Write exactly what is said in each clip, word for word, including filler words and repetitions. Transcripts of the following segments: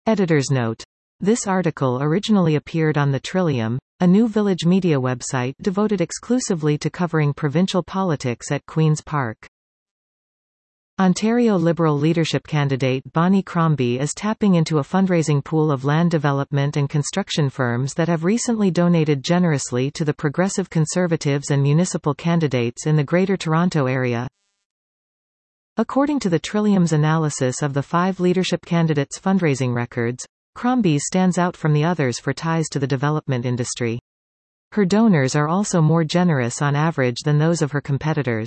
Editor's note. This article originally appeared on the Trillium, a new village media website devoted exclusively to covering provincial politics at Queen's Park. Ontario Liberal leadership candidate Bonnie Crombie is tapping into a fundraising pool of land development and construction firms that have recently donated generously to the Progressive Conservatives and municipal candidates in the Greater Toronto Area. According to the Trillium's analysis of the five leadership candidates' fundraising records, Crombie stands out from the others for ties to the development industry. Her donors are also more generous on average than those of her competitors.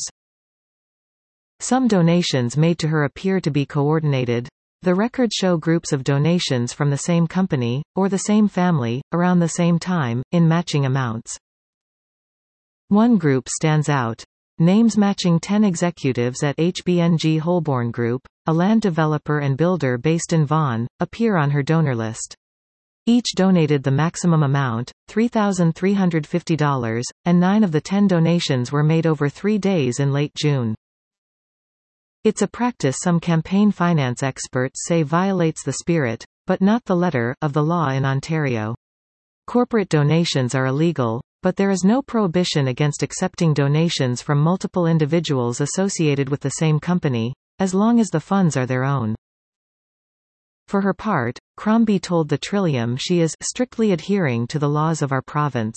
Some donations made to her appear to be coordinated. The records show groups of donations from the same company, or the same family, around the same time, in matching amounts. One group stands out. Names matching ten executives at H B N G Holborn Group, a land developer and builder based in Vaughan, appear on her donor list. Each donated the maximum amount, three thousand three hundred fifty dollars, and nine of the ten donations were made over three days in late June. It's a practice some campaign finance experts say violates the spirit, but not the letter, of the law in Ontario. Corporate donations are illegal, but there is no prohibition against accepting donations from multiple individuals associated with the same company, as long as the funds are their own. For her part, Crombie told the Trillium she is strictly adhering to the laws of our province.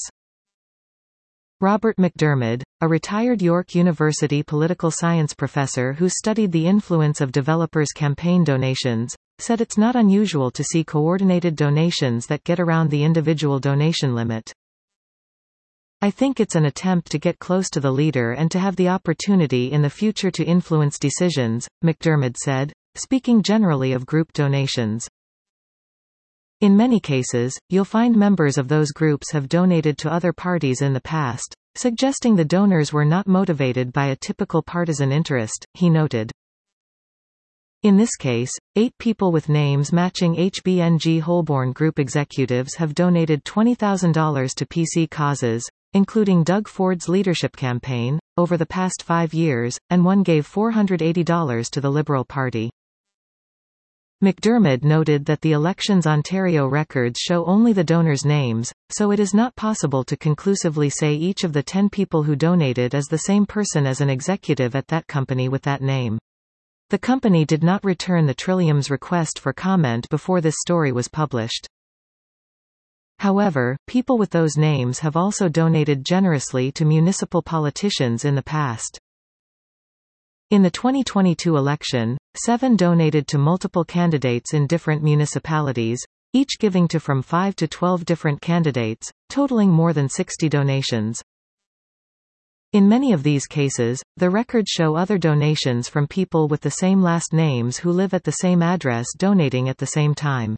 Robert McDermid, a retired York University political science professor who studied the influence of developers' campaign donations, said it's not unusual to see coordinated donations that get around the individual donation limit. I think it's an attempt to get close to the leader and to have the opportunity in the future to influence decisions, McDermid said, speaking generally of group donations. In many cases, you'll find members of those groups have donated to other parties in the past, suggesting the donors were not motivated by a typical partisan interest, he noted. In this case, eight people with names matching H B N G Holborn Group executives have donated twenty thousand dollars to P C causes, including Doug Ford's leadership campaign, over the past five years, and one gave four hundred eighty dollars to the Liberal Party. McDermid noted that the Elections Ontario records show only the donors' names, so it is not possible to conclusively say each of the ten people who donated is the same person as an executive at that company with that name. The company did not return the Trillium's request for comment before this story was published. However, people with those names have also donated generously to municipal politicians in the past. In the twenty twenty-two election, seven donated to multiple candidates in different municipalities, each giving to from five to twelve different candidates, totaling more than sixty donations. In many of these cases, the records show other donations from people with the same last names who live at the same address donating at the same time.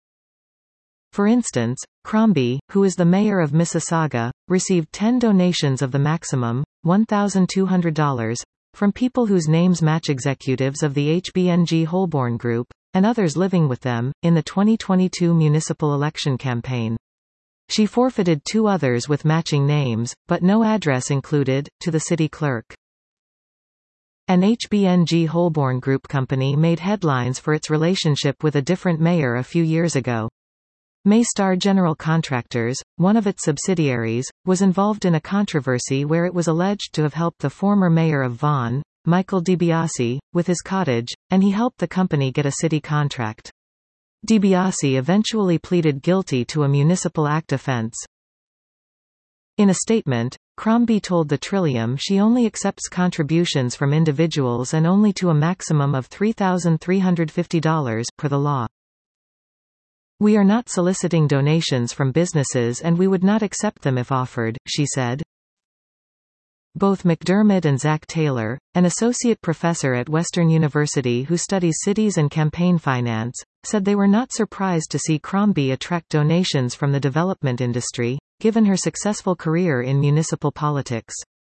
For instance, Crombie, who is the mayor of Mississauga, received ten donations of the maximum, one thousand two hundred dollars, from people whose names match executives of the H B N G Holborn Group, and others living with them, in the twenty twenty-two municipal election campaign. She forfeited two others with matching names, but no address included, to the city clerk. An H B N G Holborn Group company made headlines for its relationship with a different mayor a few years ago. Maystar General Contractors, one of its subsidiaries, was involved in a controversy where it was alleged to have helped the former mayor of Vaughan, Michael DiBiase, with his cottage, and he helped the company get a city contract. DiBiase eventually pleaded guilty to a Municipal Act offence. In a statement, Crombie told the Trillium she only accepts contributions from individuals and only to a maximum of three thousand three hundred fifty dollars, per the law. We are not soliciting donations from businesses and we would not accept them if offered, she said. Both McDermid and Zach Taylor, an associate professor at Western University who studies cities and campaign finance, said they were not surprised to see Crombie attract donations from the development industry, given her successful career in municipal politics.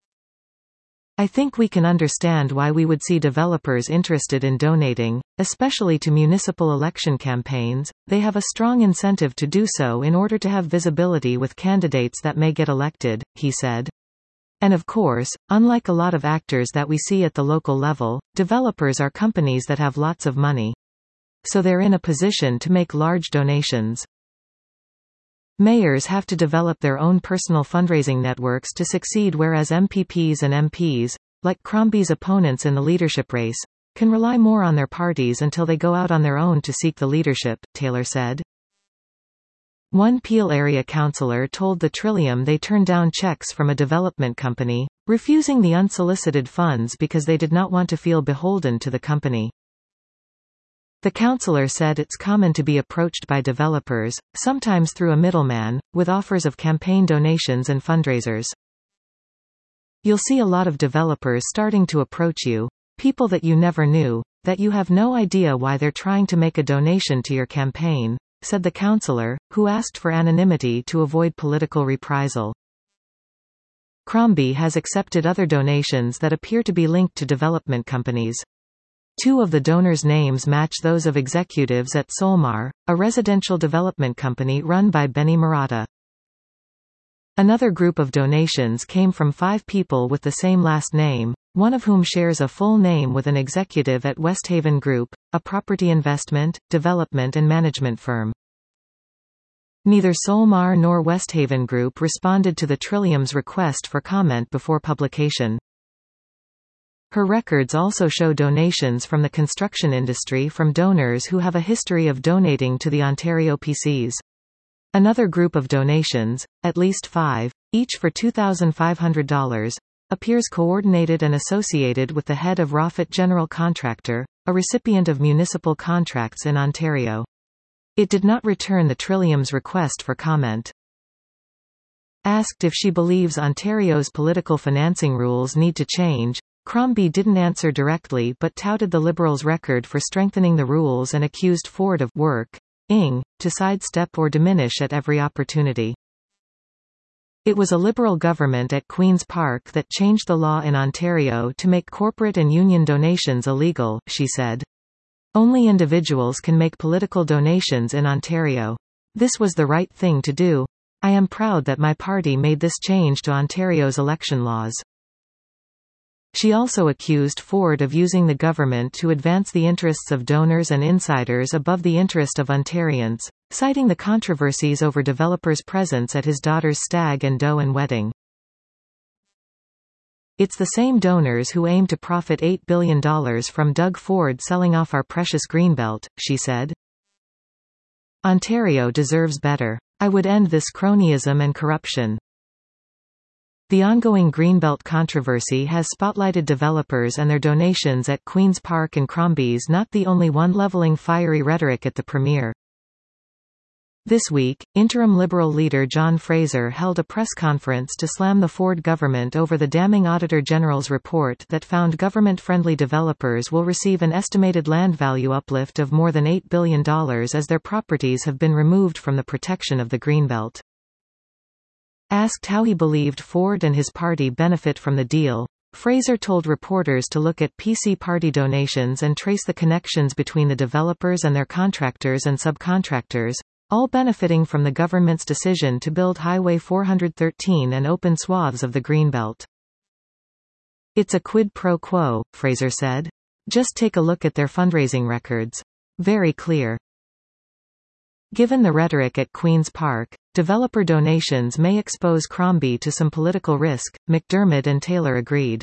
I think we can understand why we would see developers interested in donating, especially to municipal election campaigns. They have a strong incentive to do so in order to have visibility with candidates that may get elected, he said. And of course, unlike a lot of actors that we see at the local level, developers are companies that have lots of money. so they're in a position to make large donations. Mayors have to develop their own personal fundraising networks to succeed, whereas M P Ps and M Ps, like Crombie's opponents in the leadership race, can rely more on their parties until they go out on their own to seek the leadership, Taylor said. One Peel area councillor told the Trillium they turned down checks from a development company, refusing the unsolicited funds because they did not want to feel beholden to the company. The councillor said it's common to be approached by developers, sometimes through a middleman, with offers of campaign donations and fundraisers. You'll see a lot of developers starting to approach you, people that you never knew, that you have no idea why they're trying to make a donation to your campaign, said the councillor, who asked for anonymity to avoid political reprisal. Crombie has accepted other donations that appear to be linked to development companies. Two of the donors' names match those of executives at Solmar, a residential development company run by Benny Marotta. Another group of donations came from five people with the same last name, one of whom shares a full name with an executive at Westhaven Group, a property investment, development and management firm. Neither Solmar nor Westhaven Group responded to the Trillium's request for comment before publication. Her records also show donations from the construction industry from donors who have a history of donating to the Ontario P Cs. Another group of donations, at least five, each for two thousand five hundred dollars, appears coordinated and associated with the head of Roffit General Contractor, a recipient of municipal contracts in Ontario. It did not return the Trillium's request for comment. Asked if she believes Ontario's political financing rules need to change, Crombie didn't answer directly but touted the Liberals' record for strengthening the rules and accused Ford of work-ing to sidestep or diminish at every opportunity. It was a Liberal government at Queen's Park that changed the law in Ontario to make corporate and union donations illegal, she said. Only individuals can make political donations in Ontario. This was the right thing to do. I am proud that my party made this change to Ontario's election laws. She also accused Ford of using the government to advance the interests of donors and insiders above the interest of Ontarians, citing the controversies over developers' presence at his daughter's stag and doe and wedding. It's the same donors who aim to profit eight billion dollars from Doug Ford selling off our precious Greenbelt, she said. Ontario deserves better. I would end this cronyism and corruption. The ongoing Greenbelt controversy has spotlighted developers and their donations at Queen's Park, and Crombie's not the only one leveling fiery rhetoric at the Premier. This week, interim Liberal leader John Fraser held a press conference to slam the Ford government over the damning Auditor General's report that found government-friendly developers will receive an estimated land value uplift of more than eight billion dollars as their properties have been removed from the protection of the Greenbelt. Asked how he believed Ford and his party benefit from the deal, Fraser told reporters to look at P C party donations and trace the connections between the developers and their contractors and subcontractors, all benefiting from the government's decision to build Highway four thirteen and open swaths of the Greenbelt. It's a quid pro quo, Fraser said. Just take a look at their fundraising records. Very clear. Given the rhetoric at Queen's Park, developer donations may expose Crombie to some political risk, McDermott and Taylor agreed.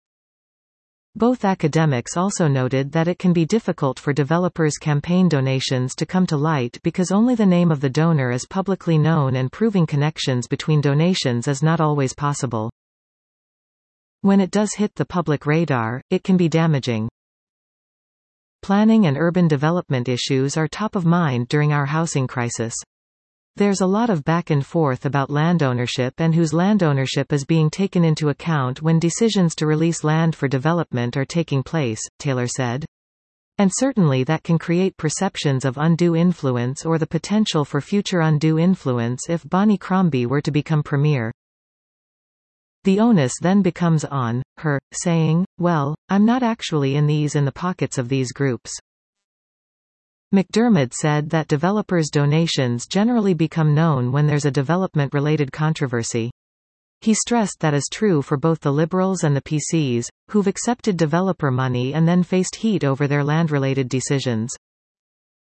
Both academics also noted that it can be difficult for developers' campaign donations to come to light because only the name of the donor is publicly known and proving connections between donations is not always possible. When it does hit the public radar, it can be damaging. Planning and urban development issues are top of mind during our housing crisis. There's a lot of back and forth about land ownership and whose land ownership is being taken into account when decisions to release land for development are taking place, Taylor said. And certainly that can create perceptions of undue influence or the potential for future undue influence if Bonnie Crombie were to become Premier. The onus then becomes on her, saying, well, I'm not actually in these in the pockets of these groups. McDermott said that developers' donations generally become known when there's a development-related controversy. He stressed that is true for both the Liberals and the P Cs, who've accepted developer money and then faced heat over their land-related decisions.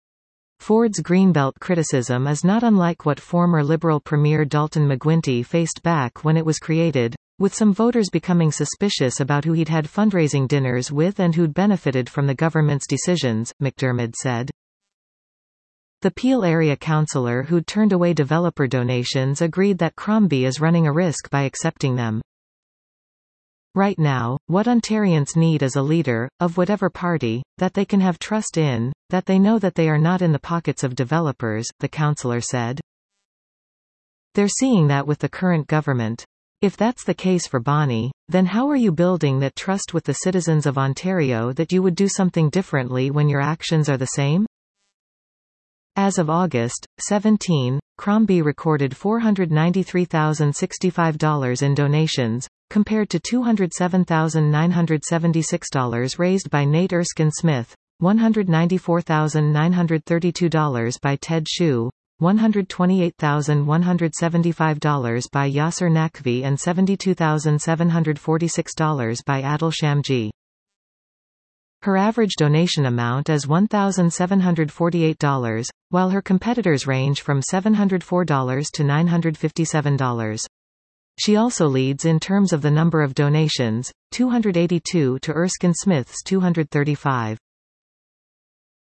Ford's Greenbelt criticism is not unlike what former Liberal Premier Dalton McGuinty faced back when it was created, with some voters becoming suspicious about who he'd had fundraising dinners with and who'd benefited from the government's decisions, McDermott said. The Peel area councillor who'd turned away developer donations agreed that Crombie is running a risk by accepting them. Right now, what Ontarians need is a leader, of whatever party, that they can have trust in, that they know that they are not in the pockets of developers, the councillor said. They're seeing that with the current government. If that's the case for Bonnie, then how are you building that trust with the citizens of Ontario that you would do something differently when your actions are the same? As of August seventeenth, Crombie recorded four hundred ninety-three thousand sixty-five dollars in donations, compared to two hundred seven thousand nine hundred seventy-six dollars raised by Nate Erskine Smith, one hundred ninety-four thousand nine hundred thirty-two dollars by Ted Hsu, one hundred twenty-eight thousand one hundred seventy-five dollars by Yasser Naqvi and seventy-two thousand seven hundred forty-six dollars by Adil Shamji. Her average donation amount is one thousand seven hundred forty-eight dollars, while her competitors range from seven hundred four dollars to nine hundred fifty-seven dollars. She also leads in terms of the number of donations, two hundred eighty-two to Erskine Smith's two hundred thirty-five.